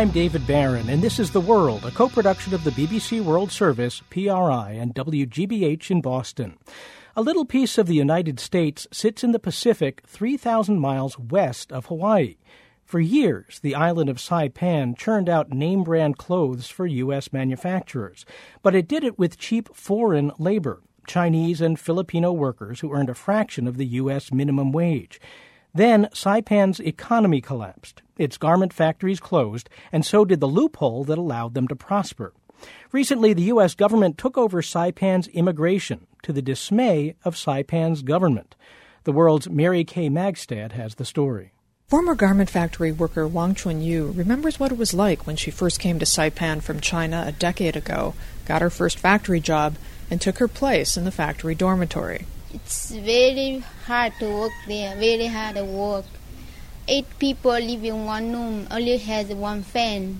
I'm David Barron, and this is The World, a co-production of the BBC World Service, PRI, and WGBH in Boston. A little piece of the United States sits in the Pacific 3,000 miles west of Hawaii. For years, the island of Saipan churned out name-brand clothes for U.S. manufacturers, but it did it with cheap foreign labor, Chinese and Filipino workers who earned a fraction of the U.S. minimum wage. Then Saipan's economy collapsed. Its garment factories closed, and so did the loophole that allowed them to prosper. Recently, the U.S. government took over Saipan's immigration, to the dismay of Saipan's government. The World's Mary Kay Magstad has the story. Former garment factory worker Wang Chunyu remembers what it was like when she first came to Saipan from China a decade ago, got her first factory job, and took her place in the factory dormitory. It's very hard to work there, very hard to work. 8 people live in one room, only has one fan.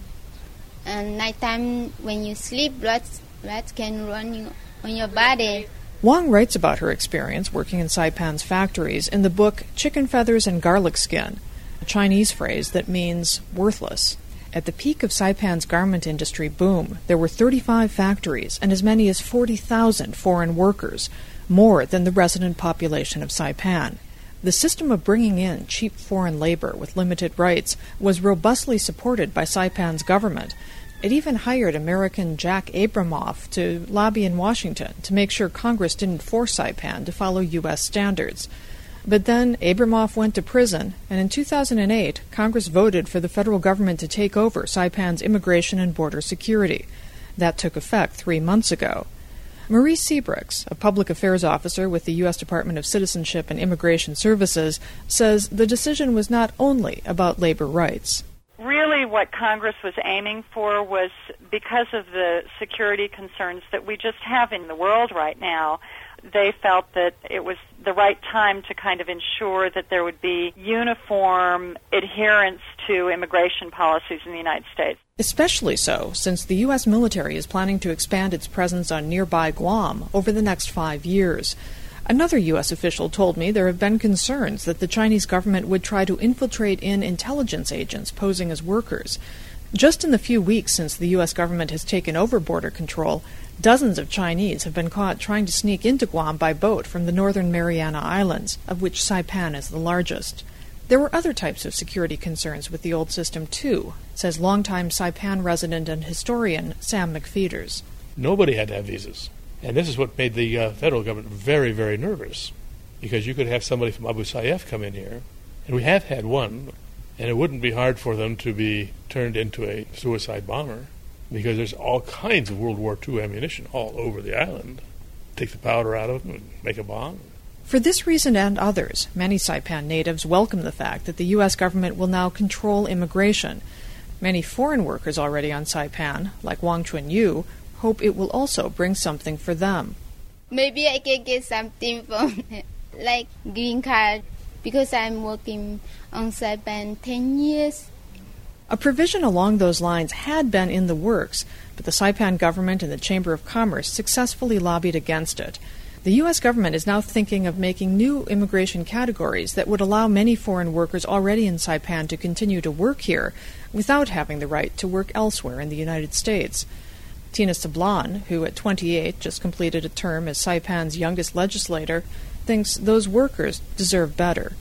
And nighttime when you sleep, rats can run on your body. Wang writes about her experience working in Saipan's factories in the book Chicken Feathers and Garlic Skin, a Chinese phrase that means worthless. At the peak of Saipan's garment industry boom, there were 35 factories and as many as 40,000 foreign workers, more than the resident population of Saipan. The system of bringing in cheap foreign labor with limited rights was robustly supported by Saipan's government. It even hired American Jack Abramoff to lobby in Washington to make sure Congress didn't force Saipan to follow U.S. standards. But then Abramoff went to prison, and in 2008, Congress voted for the federal government to take over Saipan's immigration and border security. That took effect 3 months ago. Marie Seabrooks, a public affairs officer with the U.S. Department of Citizenship and Immigration Services, says the decision was not only about labor rights. Really what Congress was aiming for was, because of the security concerns that we just have in the world right now, they felt that it was the right time to kind of ensure that there would be uniform adherence to immigration policies in the United States. Especially so, since the U.S. military is planning to expand its presence on nearby Guam over the next 5 years. Another U.S. official told me there have been concerns that the Chinese government would try to infiltrate in intelligence agents posing as workers. Just in the few weeks since the U.S. government has taken over border control, dozens of Chinese have been caught trying to sneak into Guam by boat from the northern Mariana Islands, of which Saipan is the largest. There were other types of security concerns with the old system, too, says longtime Saipan resident and historian Sam McFeeters. Nobody had to have visas. And this is what made the federal government very, very nervous, because you could have somebody from Abu Sayyaf come in here, and we have had one, and it wouldn't be hard for them to be turned into a suicide bomber, because there's all kinds of World War II ammunition all over the island. Take the powder out of them and make a bomb. For this reason and others, many Saipan natives welcome the fact that the U.S. government will now control immigration. Many foreign workers already on Saipan, like Wang Chunyu, hope it will also bring something for them. Maybe I can get something from like green card, because I'm working on Saipan 10 years. A provision along those lines had been in the works, but the Saipan government and the Chamber of Commerce successfully lobbied against it. The U.S. government is now thinking of making new immigration categories that would allow many foreign workers already in Saipan to continue to work here without having the right to work elsewhere in the United States. Tina Sablan, who at 28 just completed a term as Saipan's youngest legislator, thinks those workers deserve better.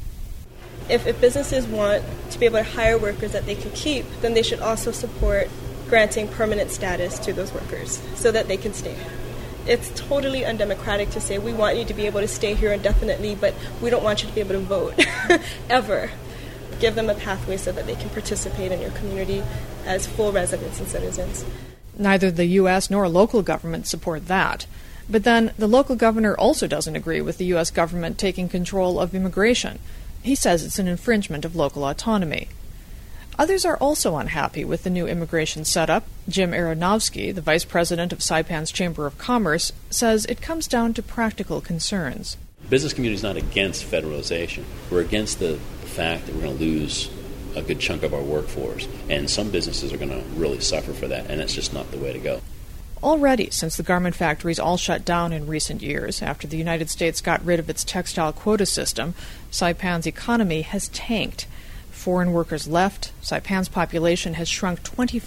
If businesses want to be able to hire workers that they can keep, then they should also support granting permanent status to those workers so that they can stay. It's totally undemocratic to say we want you to be able to stay here indefinitely, but we don't want you to be able to vote, ever. Give them a pathway so that they can participate in your community as full residents and citizens. Neither the U.S. nor local governments support that. But then the local governor also doesn't agree with the U.S. government taking control of immigration. He says it's an infringement of local autonomy. Others are also unhappy with the new immigration setup. Jim Aronofsky, the vice president of Saipan's Chamber of Commerce, says it comes down to practical concerns. The business community is not against federalization. We're against the fact that we're going to lose a good chunk of our workforce, and some businesses are going to really suffer for that, and that's just not the way to go. Already, since the garment factories all shut down in recent years after the United States got rid of its textile quota system, Saipan's economy has tanked. Foreign workers left. Saipan's population has shrunk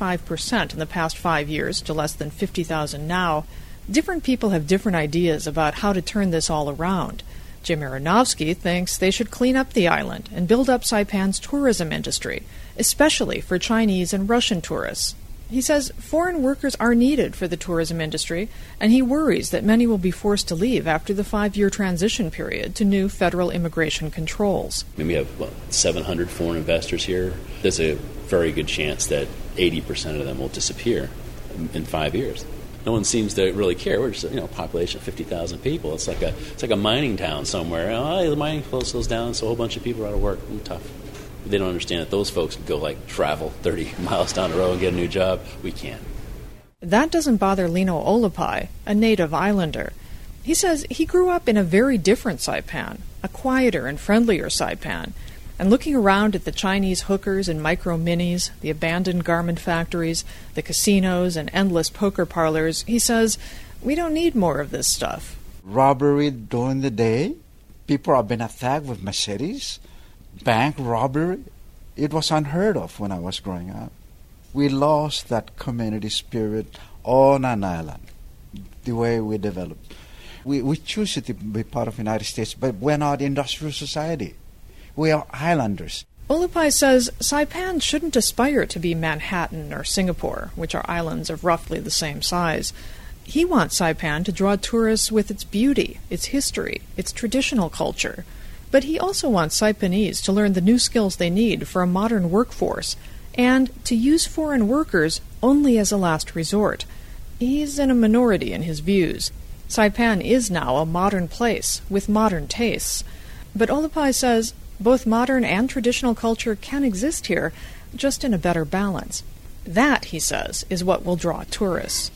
25% in the past 5 years to less than 50,000 now. Different people have different ideas about how to turn this all around. Jim Aronovsky thinks they should clean up the island and build up Saipan's tourism industry, especially for Chinese and Russian tourists. He says foreign workers are needed for the tourism industry, and he worries that many will be forced to leave after the 5-year transition period to new federal immigration controls. We have 700 foreign investors here. There's a very good chance that 80% of them will disappear in 5 years. No one seems to really care. We're just a population of 50,000 people. It's like a mining town somewhere. Oh, the mining slows down, so a whole bunch of people are out of work. Tough. They don't understand that those folks can go travel 30 miles down the road and get a new job. We can't. That doesn't bother Lino Olapai, a native islander. He says he grew up in a very different Saipan, a quieter and friendlier Saipan. And looking around at the Chinese hookers and micro-minis, the abandoned garment factories, the casinos and endless poker parlors, he says, we don't need more of this stuff. Robbery during the day, people have been attacked with machetes. Bank robbery, it was unheard of when I was growing up. We lost that community spirit on an island, the way we developed. We choose to be part of the United States, but we're not industrial society. We are islanders. Olapai says Saipan shouldn't aspire to be Manhattan or Singapore, which are islands of roughly the same size. He wants Saipan to draw tourists with its beauty, its history, its traditional culture. But he also wants Saipanese to learn the new skills they need for a modern workforce and to use foreign workers only as a last resort. He's in a minority in his views. Saipan is now a modern place with modern tastes. But Olapai says both modern and traditional culture can exist here, just in a better balance. That, he says, is what will draw tourists.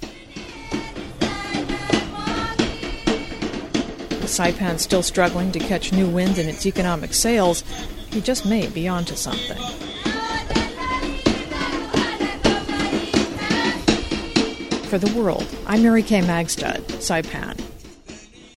Saipan's still struggling to catch new wind in its economic sails. He just may be onto something. For The World, I'm Mary Kay Magstad, Saipan.